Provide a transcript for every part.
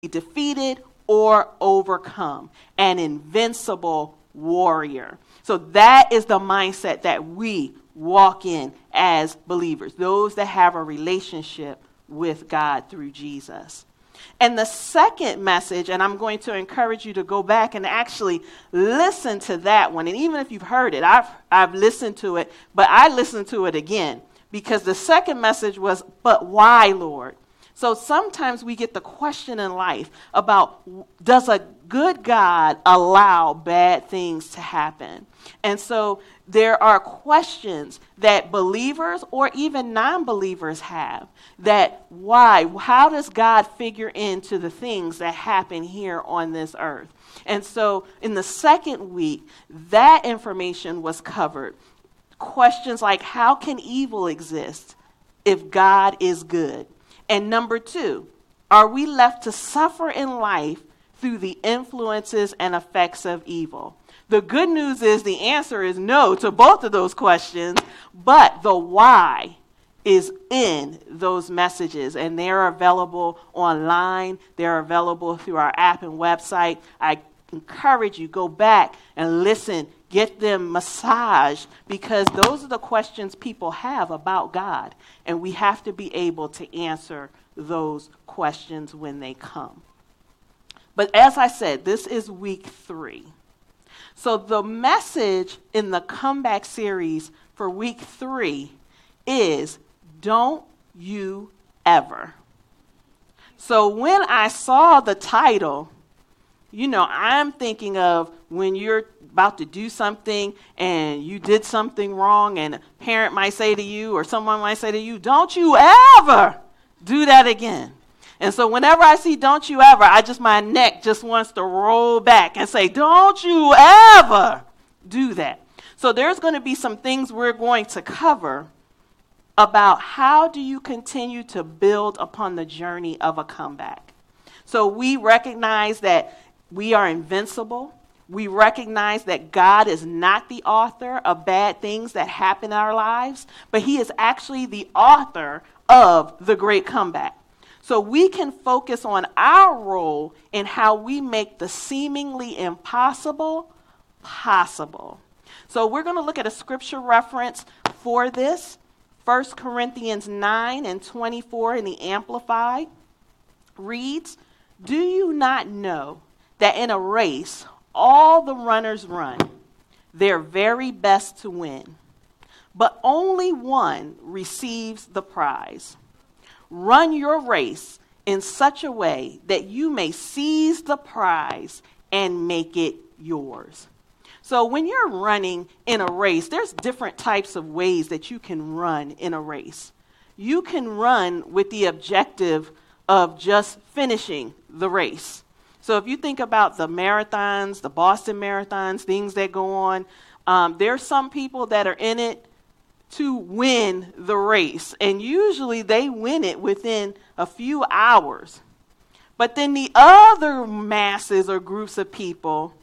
defeated or overcome, an invincible warrior. So that is the mindset that we walk in as believers, those that have a relationship with God through Jesus. And the second message, and I'm going to encourage you to go back and actually listen to that one. And even if you've heard it, I've listened to it, but I listened to it again because the second message was, but why, Lord? So sometimes we get the question in life about, does a good God allow bad things to happen? And so there are questions that believers or even non-believers have. That why? How does God figure into the things that happen here on this earth? And so in the second week, that information was covered. Questions like, how can evil exist if God is good? And number 2, are we left to suffer in life through the influences and effects of evil? The good news is the answer is no to both of those questions, but the why is in those messages, and they're available online. They're available through our app and website. I encourage you, go back and listen, get them massaged, because those are the questions people have about God, and we have to be able to answer those questions when they come. But as I said, this is week 3. So the message in the comeback series for week 3 is, don't you ever. So when I saw the title, I'm thinking of when you're about to do something and you did something wrong, and a parent might say to you or someone might say to you, don't you ever do that again. And so whenever I see don't you ever, my neck just wants to roll back and say, don't you ever do that. So there's going to be some things we're going to cover about how do you continue to build upon the journey of a comeback. So we recognize that we are invincible. We recognize that God is not the author of bad things that happen in our lives, but he is actually the author of the great comeback. So we can focus on our role in how we make the seemingly impossible possible. So we're going to look at a scripture reference for this. 1 Corinthians 9:24 in the Amplified reads, do you not know that in a race all the runners run their very best to win, but only one receives the prize? Run your race in such a way that you may seize the prize and make it yours. So when you're running in a race, there's different types of ways that you can run in a race. You can run with the objective of just finishing the race. So if you think about the marathons, the Boston marathons, things that go on, there's some people that are in it to win the race. And usually they win it within a few hours. But then the other masses or groups of people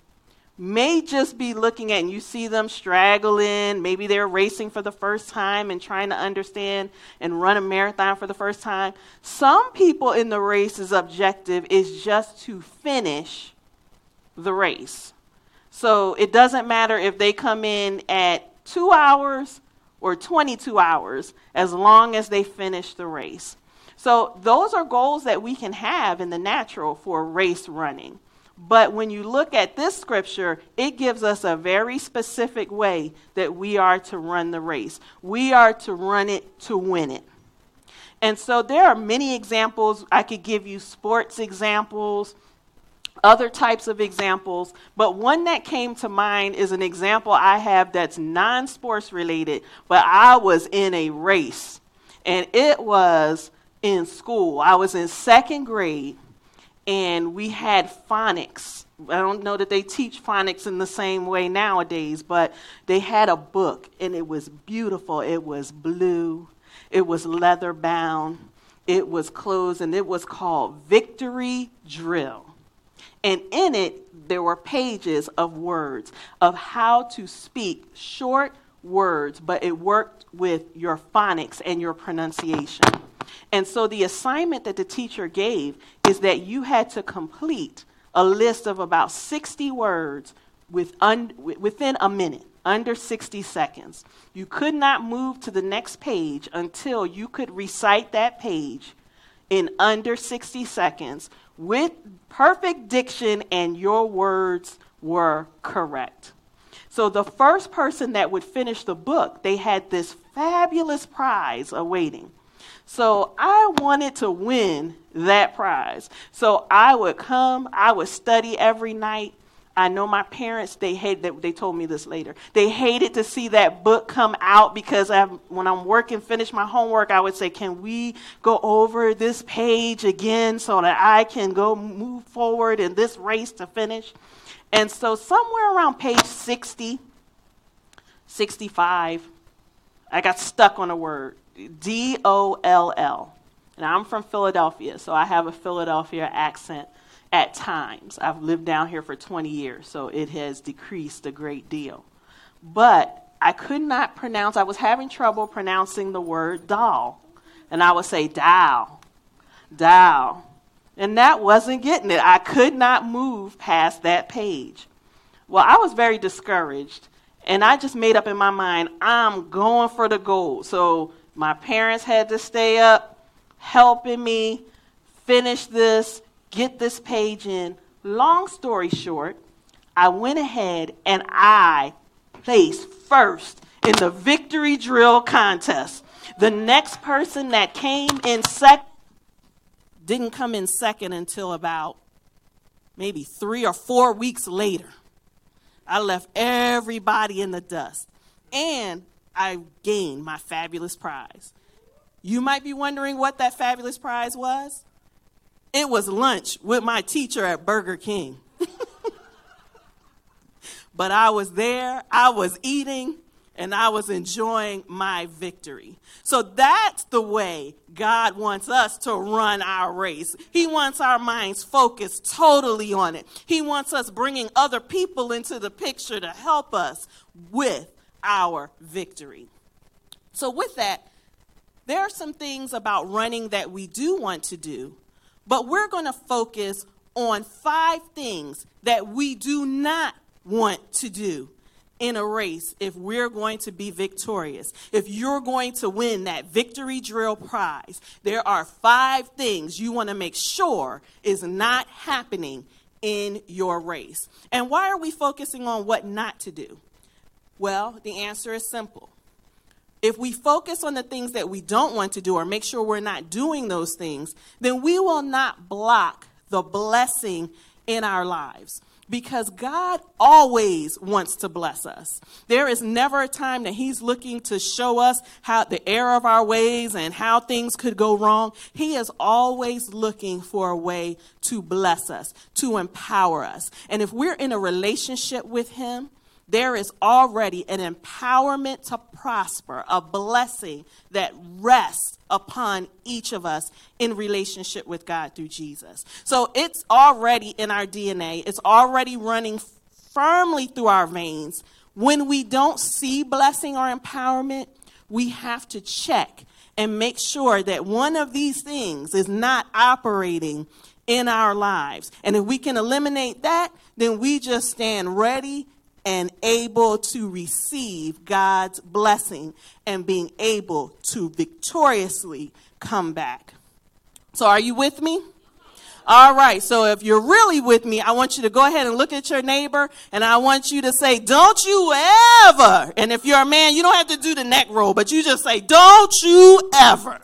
may just be looking at, and you see them straggling. Maybe they're racing for the first time and trying to understand and run a marathon for the first time. Some people in the race's objective is just to finish the race. So it doesn't matter if they come in at 2 hours or 22 hours, as long as they finish the race. So those are goals that we can have in the natural for race running. But when you look at this scripture, it gives us a very specific way that we are to run the race. We are to run it to win it. And so there are many examples. I could give you sports examples, other types of examples, but one that came to mind is an example I have that's non-sports related, but I was in a race, and it was in school. I was in 2nd grade, and we had phonics. I don't know that they teach phonics in the same way nowadays, but they had a book, and it was beautiful. It was blue. It was leather bound. It was closed, and it was called Victory Drill. And in it, there were pages of words of how to speak short words, but it worked with your phonics and your pronunciation. And so the assignment that the teacher gave is that you had to complete a list of about 60 words within a minute, under 60 seconds. You could not move to the next page until you could recite that page in under 60 seconds with perfect diction and your words were correct. So the first person that would finish the book, they had this fabulous prize awaiting. So I wanted to win that prize. So I would study every night. I know my parents, they told me this later. They hated to see that book come out because when I'm working, finish my homework, I would say, can we go over this page again so that I can go move forward in this race to finish? And so somewhere around page 60, 65, I got stuck on a word, D-O-L-L. And I'm from Philadelphia, so I have a Philadelphia accent at times. I've lived down here for 20 years, so it has decreased a great deal. But I could not pronounce, I was having trouble pronouncing the word doll. And I would say dow. And that wasn't getting it. I could not move past that page. Well, I was very discouraged, and I just made up in my mind, I'm going for the gold. So my parents had to stay up helping me finish this, get this page in. Long story short, I went ahead and I placed first in the victory drill contest. The next person that came in second didn't come in second until about maybe 3 or 4 weeks later. I left everybody in the dust, and I gained my fabulous prize. You might be wondering what that fabulous prize was. It was lunch with my teacher at Burger King. But I was there, I was eating, and I was enjoying my victory. So that's the way God wants us to run our race. He wants our minds focused totally on it. He wants us bringing other people into the picture to help us with our victory. So with that, there are some things about running that we do want to do, but we're going to focus on 5 things that we do not want to do in a race if we're going to be victorious. If you're going to win that victory drill prize, there are 5 things you want to make sure is not happening in your race. And why are we focusing on what not to do? Well, the answer is simple. If we focus on the things that we don't want to do or make sure we're not doing those things, then we will not block the blessing in our lives. Because God always wants to bless us. There is never a time that he's looking to show us how the error of our ways and how things could go wrong. He is always looking for a way to bless us, to empower us. And if we're in a relationship with him, there is already an empowerment to prosper, a blessing that rests upon each of us in relationship with God through Jesus. So it's already in our DNA. It's already running firmly through our veins. When we don't see blessing or empowerment, we have to check and make sure that one of these things is not operating in our lives. And if we can eliminate that, then we just stand ready and able to receive God's blessing and being able to victoriously come back. So are you with me? All right. So if you're really with me, I want you to go ahead and look at your neighbor and I want you to say, don't you ever. And if you're a man, you don't have to do the neck roll, but you just say, don't you ever.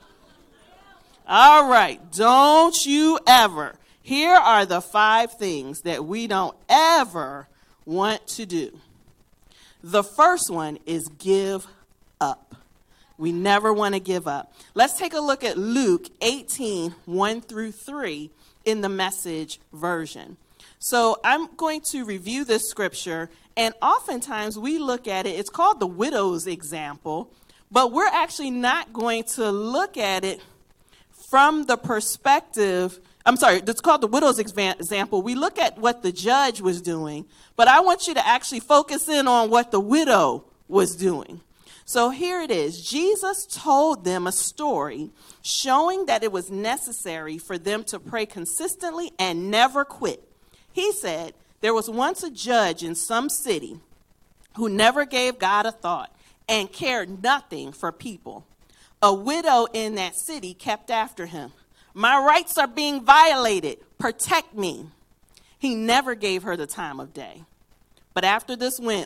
All right. Don't you ever. Here are the 5 things that we don't ever want to do. The first one is give up. We never want to give up. Let's take a look at Luke 18, 1 through 3 in the Message version. So I'm going to review this scripture, and oftentimes we look at it, it's called the widow's example, but we're actually not going to look at it from the perspective it's called the widow's example. We look at what the judge was doing, but I want you to actually focus in on what the widow was doing. So here it is. Jesus told them a story showing that it was necessary for them to pray consistently and never quit. He said, there was once a judge in some city who never gave God a thought and cared nothing for people. A widow in that city kept after him. My rights are being violated. Protect me. He never gave her the time of day. But after this went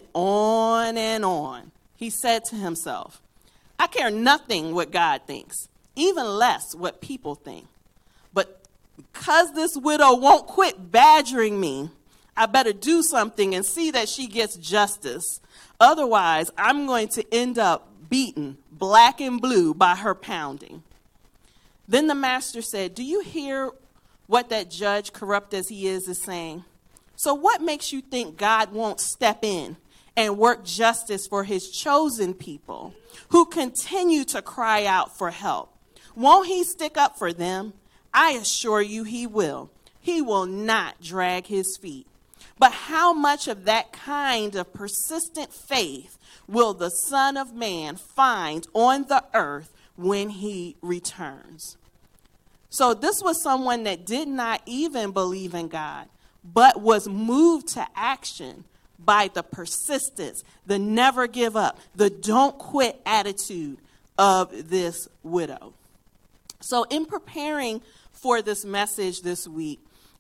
on and on, he said to himself, I care nothing what God thinks, even less what people think. But because this widow won't quit badgering me, I better do something and see that she gets justice. Otherwise, I'm going to end up beaten black and blue by her pounding. Then the master said, do you hear what that judge, corrupt as he is saying? So what makes you think God won't step in and work justice for his chosen people who continue to cry out for help? Won't he stick up for them? I assure you he will. He will not drag his feet. But how much of that kind of persistent faith will the Son of Man find on the earth when he returns? So this was someone that did not even believe in God, but was moved to action by the persistence, the never give up, the don't quit attitude of this widow. So in preparing for this message this week,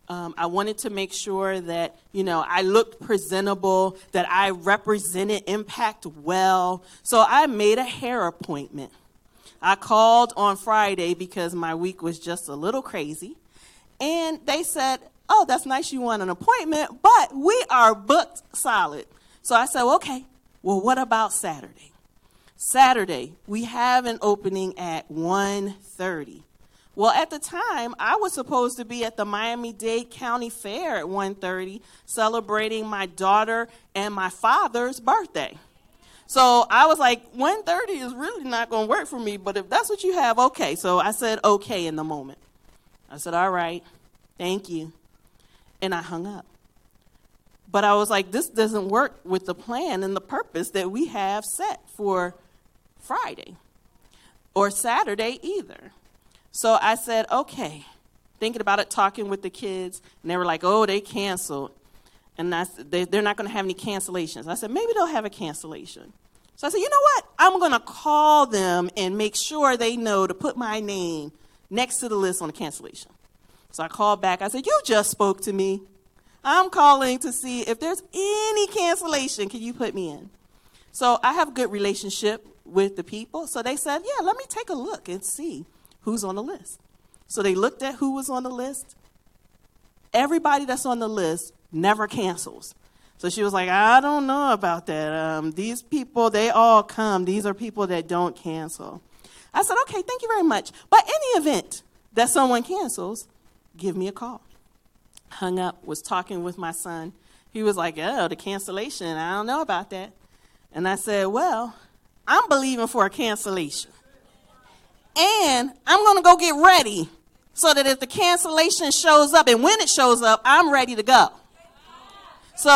I wanted to make sure that, I looked presentable, that I represented Impact well. So I made a hair appointment. I called on Friday because my week was just a little crazy. And they said, oh, that's nice you want an appointment, but we are booked solid. So I said, okay, well, what about Saturday? Saturday, we have an opening at 1:30. Well, at the time, I was supposed to be at the Miami-Dade County Fair at 1:30 celebrating my daughter and my father's birthday. So I was like, 1:30 is really not going to work for me, but if that's what you have, okay. So I said okay in the moment. I said, all right, thank you. And I hung up. But I was like, this doesn't work with the plan and the purpose that we have set for Friday or Saturday either. So I said, okay, thinking about it, talking with the kids, and they were like, oh, they canceled. And they're not going to have any cancellations. I said, maybe they'll have a cancellation. So I said, you know what? I'm going to call them and make sure they know to put my name next to the list on the cancellation. So I called back. I said, you just spoke to me. I'm calling to see if there's any cancellation. Can you put me in? So I have a good relationship with the people. So they said, yeah, let me take a look and see who's on the list. So they looked at who was on the list. Everybody that's on the list never cancels. So she was like, I don't know about that. These people, they all come. These are people that don't cancel. I said, okay, thank you very much. But any event that someone cancels, give me a call. Hung up, was talking with my son. He was like, oh, the cancellation, I don't know about that. And I said, well, I'm believing for a cancellation. And I'm going to go get ready so that if the cancellation shows up, and when it shows up, I'm ready to go. So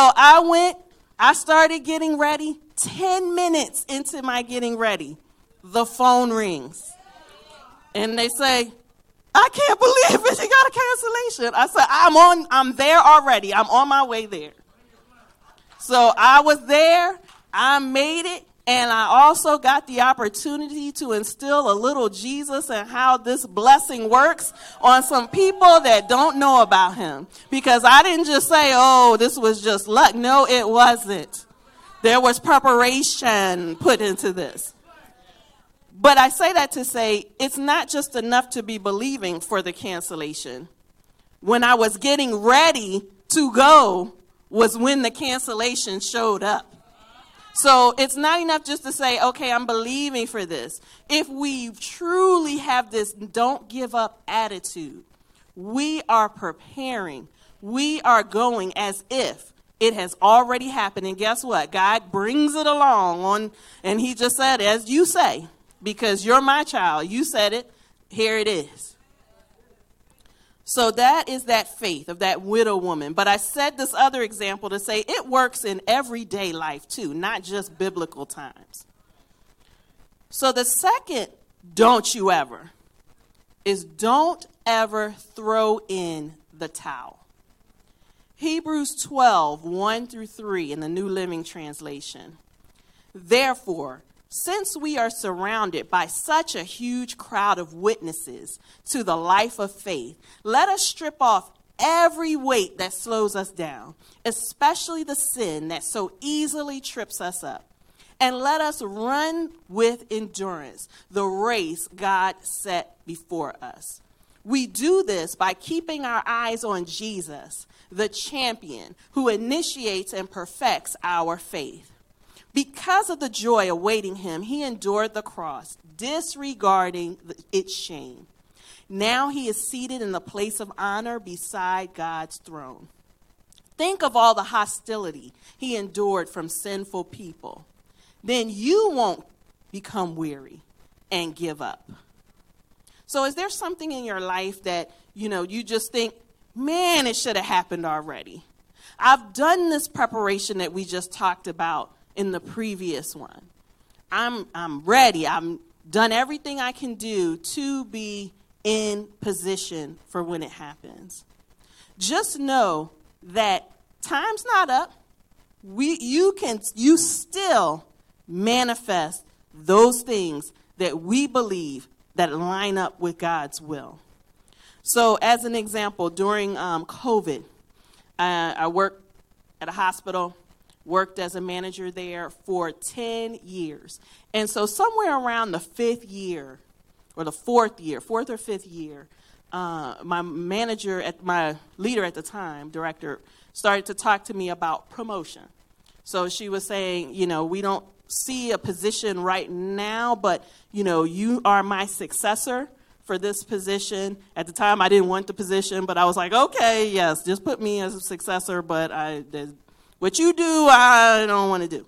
I started getting ready. 10 minutes into my getting ready, the phone rings. And they say, I can't believe it, you got a cancellation. I said, I'm there already. I'm on my way there. So I was there, I made it. And I also got the opportunity to instill a little Jesus and how this blessing works on some people that don't know about him. Because I didn't just say, oh, this was just luck. No, it wasn't. There was preparation put into this. But I say that to say it's not just enough to be believing for the cancellation. When I was getting ready to go was when the cancellation showed up. So it's not enough just to say, okay, I'm believing for this. If we truly have this don't give up attitude, we are preparing. We are going as if it has already happened. And guess what? God brings it along and he just said, as you say, because you're my child, you said it, here it is. So that is that faith of that widow woman. But I said this other example to say it works in everyday life too, not just biblical times. So the second don't you ever is don't ever throw in the towel. Hebrews 12, 1 through 3 in the New Living Translation. Therefore, since we are surrounded by such a huge crowd of witnesses to the life of faith, let us strip off every weight that slows us down, especially the sin that so easily trips us up. And let us run with endurance the race God set before us. We do this by keeping our eyes on Jesus, the champion who initiates and perfects our faith. Because of the joy awaiting him, he endured the cross, disregarding its shame. Now he is seated in the place of honor beside God's throne. Think of all the hostility he endured from sinful people. Then you won't become weary and give up. So is there something in your life that, you just think, man, it should have happened already? I've done this preparation that we just talked about in the previous one. I'm ready. I've done everything I can do to be in position for when it happens. Just know that time's not up. You still manifest those things that we believe that line up with God's will. So as an example, during COVID, I worked at a hospital, worked as a manager there for 10 years. And so somewhere around the fifth year, or the fourth or fifth year, my leader at the time, director, started to talk to me about promotion. So she was saying, we don't see a position right now, but, you are my successor for this position. At the time, I didn't want the position, but I was like, okay, yes, just put me as a successor, but what you do, I don't want to do.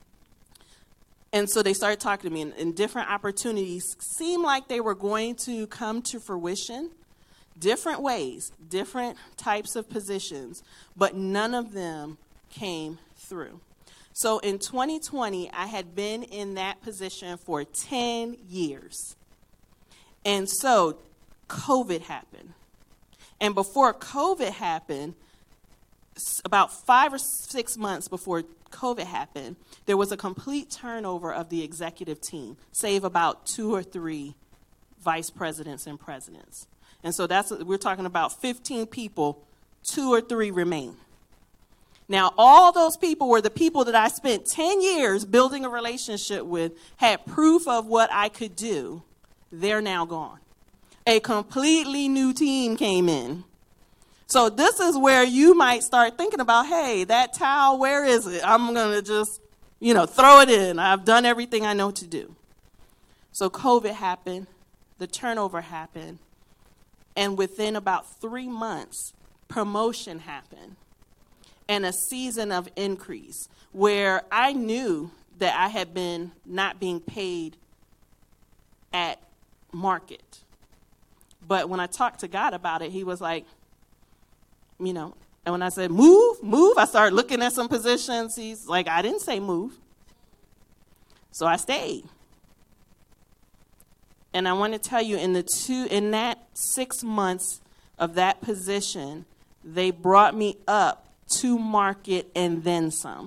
And so they started talking to me, and different opportunities seemed like they were going to come to fruition, different ways, different types of positions, but none of them came through. So in 2020, I had been in that position for 10 years. And so COVID happened. And before COVID happened, about 5 or 6 months before COVID happened, there was a complete turnover of the executive team, save about 2 or 3 vice presidents and presidents. And so we're talking about 15 people, 2 or 3 remain. Now, all those people were the people that I spent 10 years building a relationship with, had proof of what I could do. They're now gone. A completely new team came in. So this is where you might start thinking about, hey, that towel, where is it? I'm going to just, throw it in. I've done everything I know to do. So COVID happened. The turnover happened. And within about 3 months, promotion happened. And a season of increase where I knew that I had been not being paid at market. But when I talked to God about it, he was like, and when I said, move, I started looking at some positions. He's like, I didn't say move. So I stayed. And I want to tell you, in that 6 months of that position, they brought me up to market and then some.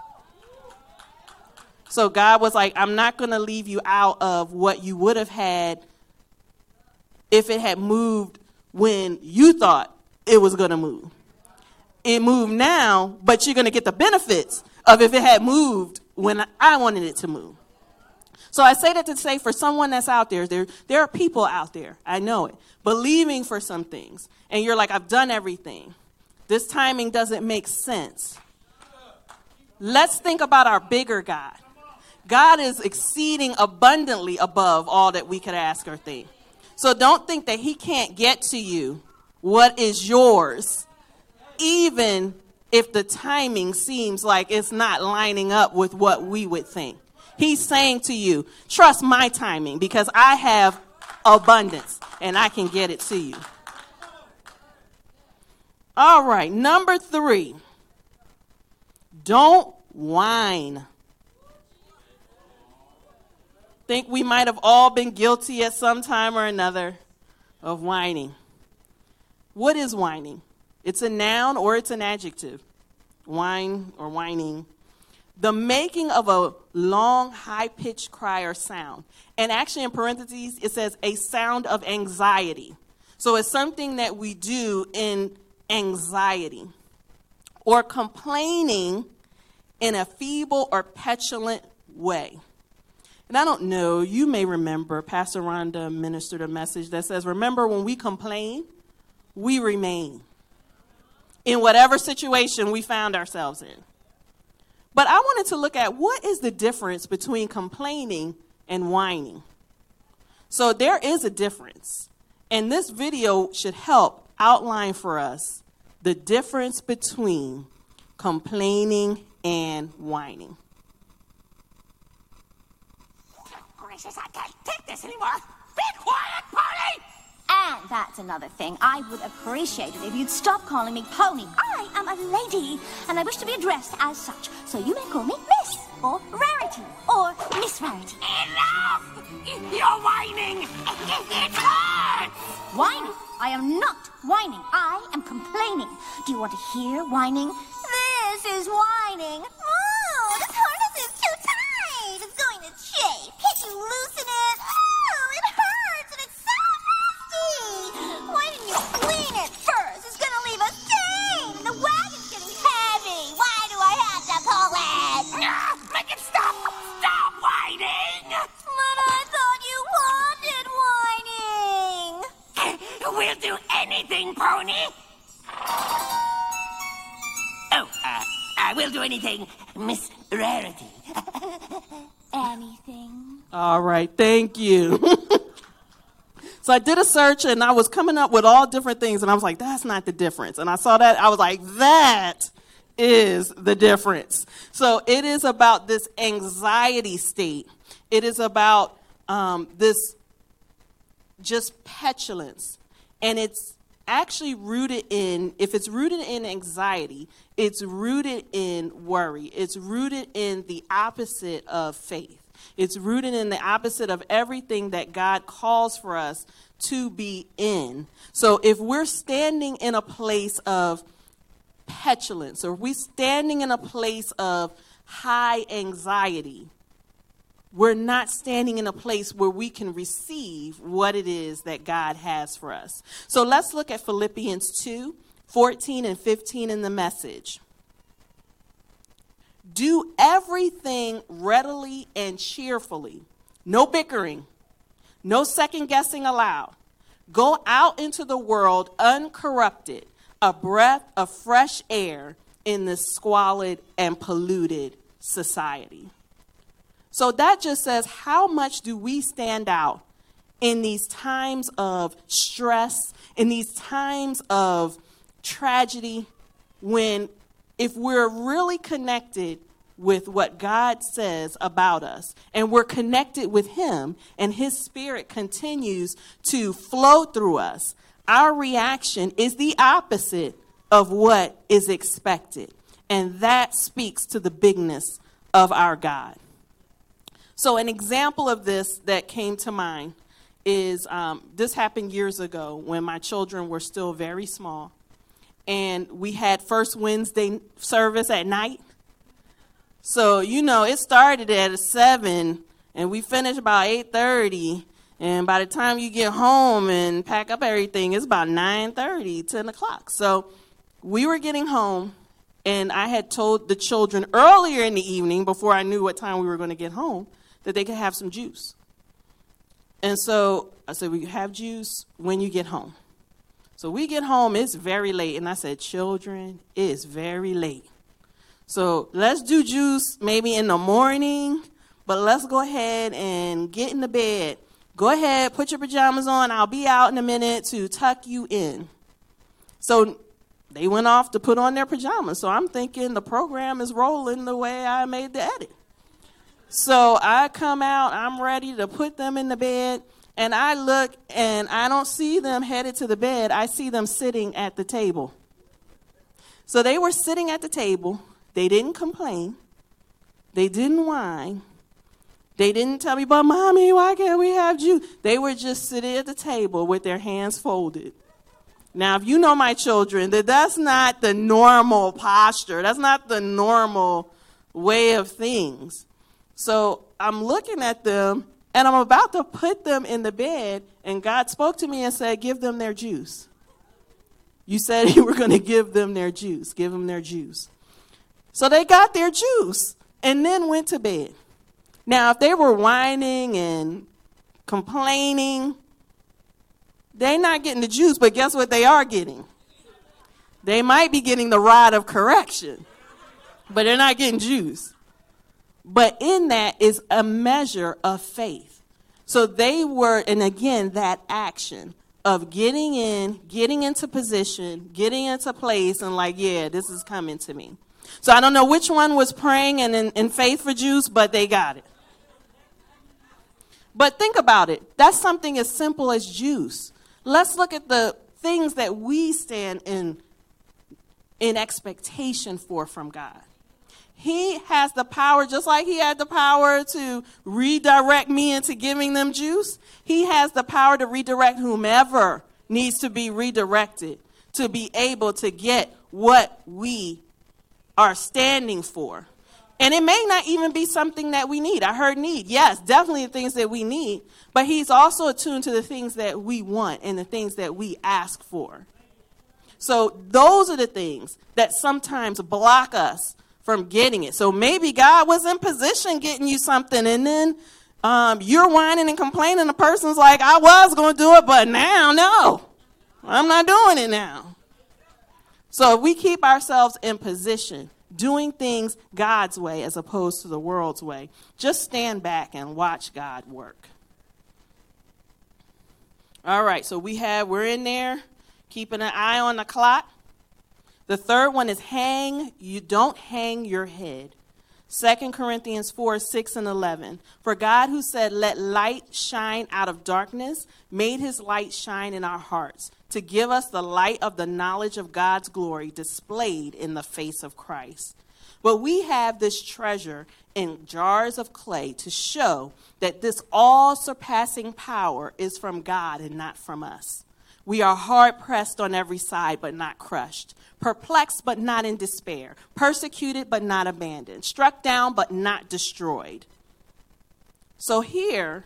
So God was like, I'm not going to leave you out of what you would have had if it had moved when you thought it was going to move. It moved now, but you're going to get the benefits of if it had moved when I wanted it to move. So I say that to say, for someone that's out there are people out there, I know it, believing for some things. And you're like, I've done everything. This timing doesn't make sense. Let's think about our bigger God. God is exceeding abundantly above all that we could ask or think. So don't think that he can't get to you what is yours, even if the timing seems like it's not lining up with what we would think. He's saying to you, trust my timing because I have abundance and I can get it to you. All right, number 3, don't whine. think we might have all been guilty at some time or another of whining. What is whining? It's a noun or it's an adjective. Whine or whining. The making of a long, high-pitched cry or sound. And actually in parentheses, it says a sound of anxiety. So it's something that we do in anxiety. Or complaining in a feeble or petulant way. And I don't know, you may remember, Pastor Rhonda ministered a message that says, remember when we complain, we remain in whatever situation we found ourselves in. But I wanted to look at what is the difference between complaining and whining. So there is a difference. And this video should help outline for us the difference between complaining and whining. Gracious, I can't take this anymore. Be quiet, Pony! And that's another thing. I would appreciate it if you'd stop calling me Pony. I am a lady, and I wish to be addressed as such. So you may call me Miss, or Rarity, or Miss Rarity. Enough! You're whining! It hurts! Whining? I am not whining. I am complaining. Do you want to hear whining? This is whining. Oh, this harness is too tight. It's going to chafe. Can't you loosen it? Oh, it hurts, and it's so nasty. Why didn't you clean it first? It's going to leave a stain. The wagon's getting heavy. Why do I have to pull it? Make it stop! Stop whining! But I thought you wanted whining. We'll do anything, Pony. Oh, I will do anything, Miss Rarity. Anything? All right, thank you. So I did a search and I was coming up with all different things and I was like, that's not the difference. And I saw that, I was like, that is the difference. So it is about this anxiety state. It is about this just petulance. And it's actually rooted in, if it's rooted in anxiety, it's rooted in worry. It's rooted in the opposite of faith. It's rooted in the opposite of everything that God calls for us to be in. So if we're standing in a place of petulance, or we're standing in a place of high anxiety, we're not standing in a place where we can receive what it is that God has for us. So let's look at Philippians 2:14 and 15 in the Message. Do everything readily and cheerfully. No bickering. No second guessing allowed. Go out into the world uncorrupted, a breath of fresh air in this squalid and polluted society. So that just says, how much do we stand out in these times of stress, in these times of tragedy, when if we're really connected with what God says about us, and we're connected with Him, and His Spirit continues to flow through us, our reaction is the opposite of what is expected. And that speaks to the bigness of our God. So an example of this that came to mind is this happened years ago when my children were still very small. And we had First Wednesday service at night. So, it started at 7 and we finished about 8:30. And by the time you get home and pack up everything, it's about 9:30, 10 o'clock. So we were getting home and I had told the children earlier in the evening, before I knew what time we were going to get home, that they could have some juice. And so I said, we have juice when you get home. So we get home, it's very late. And I said, children, it's very late. So let's do juice maybe in the morning, but let's go ahead and get in the bed. Go ahead, put your pajamas on. I'll be out in a minute to tuck you in. So they went off to put on their pajamas. So I'm thinking the program is rolling the way I made the edit. So I come out, I'm ready to put them in the bed, and I look, and I don't see them headed to the bed. I see them sitting at the table. So they were sitting at the table. They didn't complain. They didn't whine. They didn't tell me, but Mommy, why can't we have juice? They were just sitting at the table with their hands folded. Now, if you know my children, that's not the normal posture. That's not the normal way of things. So I'm looking at them, and I'm about to put them in the bed, and God spoke to me and said, give them their juice. You said you were going to give them their juice. Give them their juice. So they got their juice and then went to bed. Now, if they were whining and complaining, they're not getting the juice, but guess what they are getting? They might be getting the rod of correction, but they're not getting juice. But in that is a measure of faith. So they were, and again, that action of getting into position, getting into place, and like, yeah, this is coming to me. So I don't know which one was praying and in faith for juice, but they got it. But think about it. That's something as simple as juice. Let's look at the things that we stand in expectation for from God. He has the power, just like he had the power to redirect me into giving them juice. He has the power to redirect whomever needs to be redirected to be able to get what we are standing for. And it may not even be something that we need. I heard need. Yes, definitely the things that we need. But he's also attuned to the things that we want and the things that we ask for. So those are the things that sometimes block us from getting it. So maybe God was in position getting you something, and then you're whining and complaining. The person's like, I was going to do it, but now, no. I'm not doing it now. So if we keep ourselves in position, doing things God's way as opposed to the world's way, just stand back and watch God work. All right, so we're in there, keeping an eye on the clock. The third one is don't hang your head. 2 Corinthians 4, 6 and 11. For God, who said, let light shine out of darkness, made his light shine in our hearts to give us the light of the knowledge of God's glory displayed in the face of Christ. But we have this treasure in jars of clay to show that this all-surpassing power is from God and not from us. We are hard-pressed on every side, but not crushed. Perplexed, but not in despair. Persecuted, but not abandoned. Struck down, but not destroyed. So here,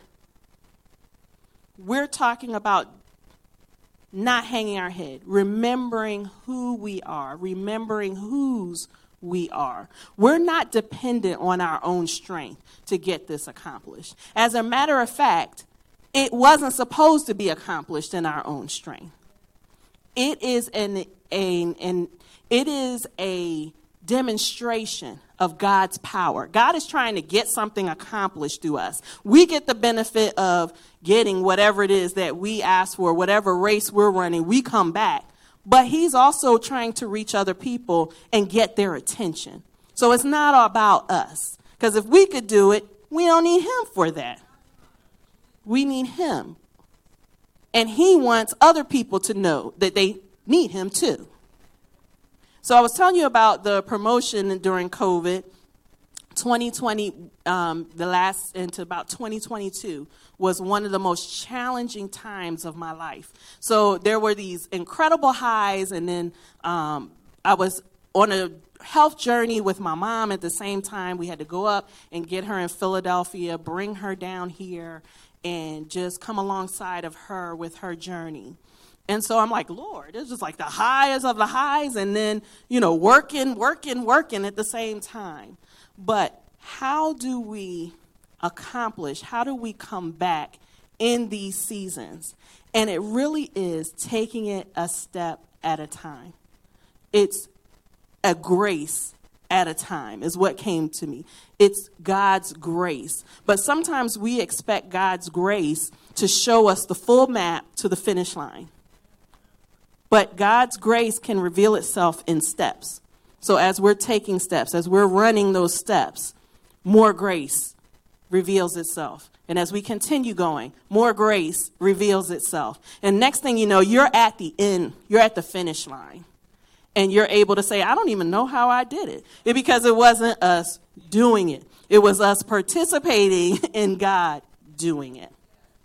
we're talking about not hanging our head. Remembering who we are. Remembering whose we are. We're not dependent on our own strength to get this accomplished. As a matter of fact, it wasn't supposed to be accomplished in our own strength. It is a demonstration of God's power. God is trying to get something accomplished through us. We get the benefit of getting whatever it is that we ask for, whatever race we're running, we come back. But he's also trying to reach other people and get their attention. So it's not all about us. Because if we could do it, we don't need him for that. We need him. And he wants other people to know that they need him too. So I was telling you about the promotion during COVID. 2020, into about 2022 was one of the most challenging times of my life. So there were these incredible highs, and then I was on a health journey with my mom at the same time. We had to go up and get her in Philadelphia, bring her down here, and just come alongside of her with her journey. And so I'm like, Lord, it's just like the highest of the highs, and then, working at the same time. But how do we accomplish, how do we come back in these seasons? And it really is taking it a step at a time. It's a grace at a time is what came to me. It's God's grace. But sometimes we expect God's grace to show us the full map to the finish line. But God's grace can reveal itself in steps. So as we're taking steps, as we're running those steps, more grace reveals itself. And as we continue going, more grace reveals itself. And next thing you know, you're at the end, you're at the finish line. And you're able to say, I don't even know how I did it. Because it wasn't us doing it. It was us participating in God doing it.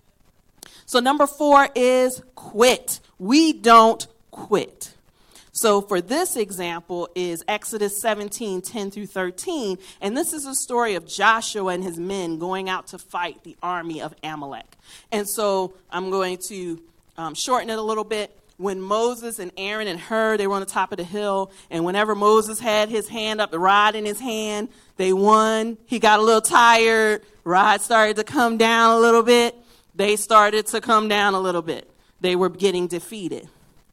So number 4 is quit. We don't quit. So for this example is Exodus 17, 10 through 13. And this is a story of Joshua and his men going out to fight the army of Amalek. And so I'm going to shorten it a little bit. When Moses and Aaron and Hur, they were on the top of the hill. And whenever Moses had his hand up, the rod in his hand, they won. He got a little tired. Rod started to come down a little bit. They started to come down a little bit. They were getting defeated.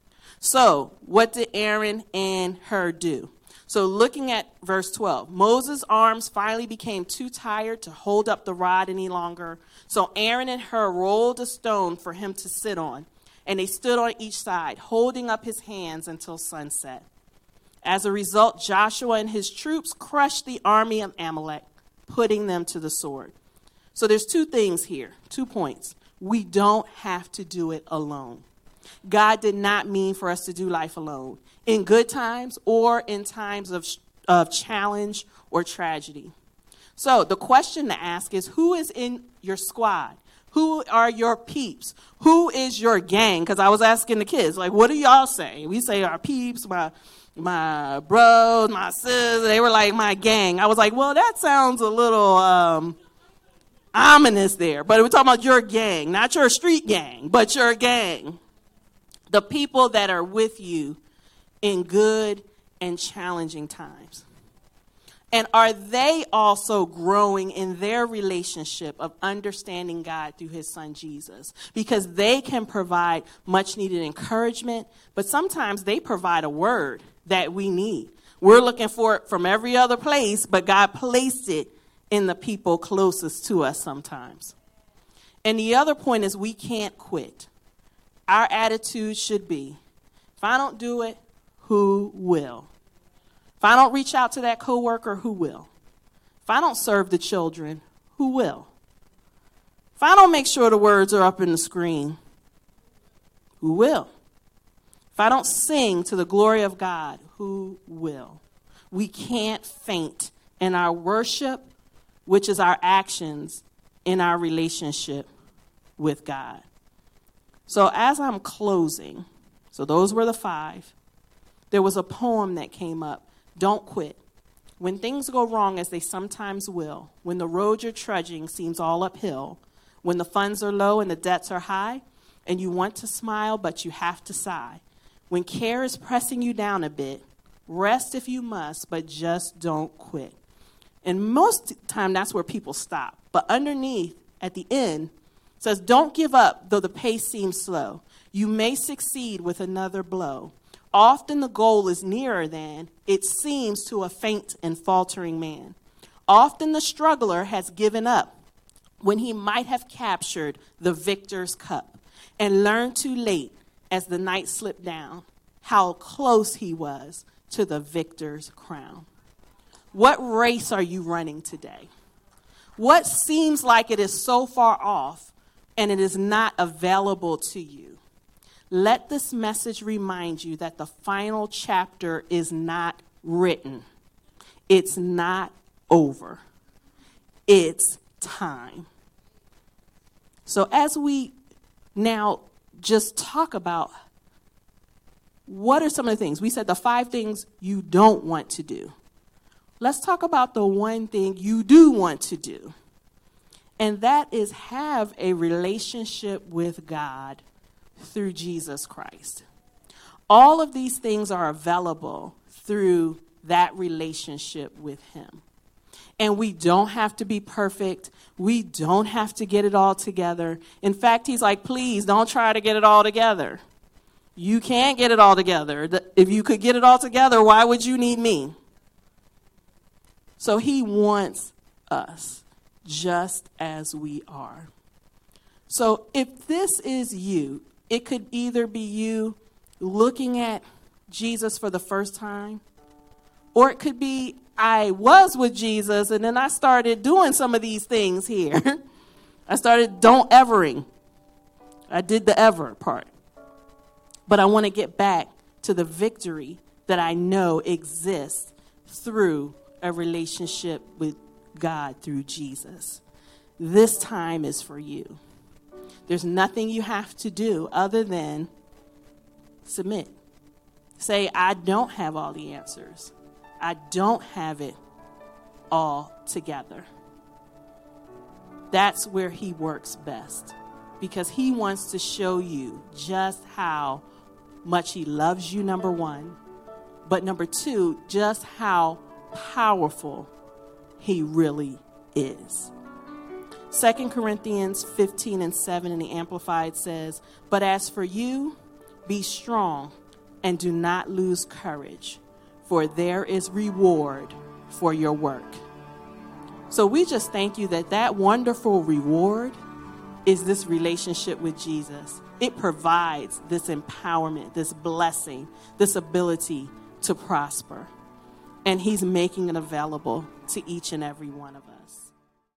So what did Aaron and Hur do? So looking at verse 12, Moses' arms finally became too tired to hold up the rod any longer. So Aaron and Hur rolled a stone for him to sit on. And they stood on each side, holding up his hands until sunset. As a result, Joshua and his troops crushed the army of Amalek, putting them to the sword. So there's 2 things here, 2 points. We don't have to do it alone. God did not mean for us to do life alone, in good times or in times of challenge or tragedy. So the question to ask is, who is in your squad? Who are your peeps? Who is your gang? Because I was asking the kids, like, what do y'all say? We say our peeps, my bros, my sis. They were like, my gang. I was like, well, that sounds a little ominous there. But we're talking about your gang, not your street gang, but your gang. The people that are with you in good and challenging times. And are they also growing in their relationship of understanding God through his son Jesus? Because they can provide much needed encouragement, but sometimes they provide a word that we need. We're looking for it from every other place, but God placed it in the people closest to us sometimes. And the other point is we can't quit. Our attitude should be, if I don't do it, who will? If I don't reach out to that coworker, who will? If I don't serve the children, who will? If I don't make sure the words are up in the screen, who will? If I don't sing to the glory of God, who will? We can't faint in our worship, which is our actions in our relationship with God. So as I'm closing, so those were the 5, there was a poem that came up. Don't quit. When things go wrong, as they sometimes will, when the road you're trudging seems all uphill, when the funds are low and the debts are high, and you want to smile, but you have to sigh, when care is pressing you down a bit, rest if you must, but just don't quit. And most time, that's where people stop. But underneath, at the end, it says, don't give up, though the pace seems slow. You may succeed with another blow. Often the goal is nearer than it seems to a faint and faltering man. Often the struggler has given up when he might have captured the victor's cup and learned too late as the night slipped down how close he was to the victor's crown. What race are you running today? What seems like it is so far off and it is not available to you? Let this message remind you that the final chapter is not written. It's not over. It's time. So as we now just talk about what are some of the things, we said the 5 things you don't want to do. Let's talk about the one thing you do want to do. And that is have a relationship with God through Jesus Christ. All of these things are available through that relationship with him. And we don't have to be perfect. We don't have to get it all together. In fact, he's like, please don't try to get it all together. You can't get it all together. If you could get it all together, why would you need me? So he wants us just as we are. So if this is you, it could either be you looking at Jesus for the first time, or it could be I was with Jesus and then I started doing some of these things here. I started don't evering. I did the ever part. But I want to get back to the victory that I know exists through a relationship with God through Jesus. This time is for you. There's nothing you have to do other than submit. Say, I don't have all the answers. I don't have it all together. That's where he works best, because he wants to show you just how much he loves you, number one, but number two, just how powerful he really is. 2 Corinthians 15:7 in the Amplified says, but as for you, be strong and do not lose courage, for there is reward for your work. So we just thank you that wonderful reward is this relationship with Jesus. It provides this empowerment, this blessing, this ability to prosper. And he's making it available to each and every one of us.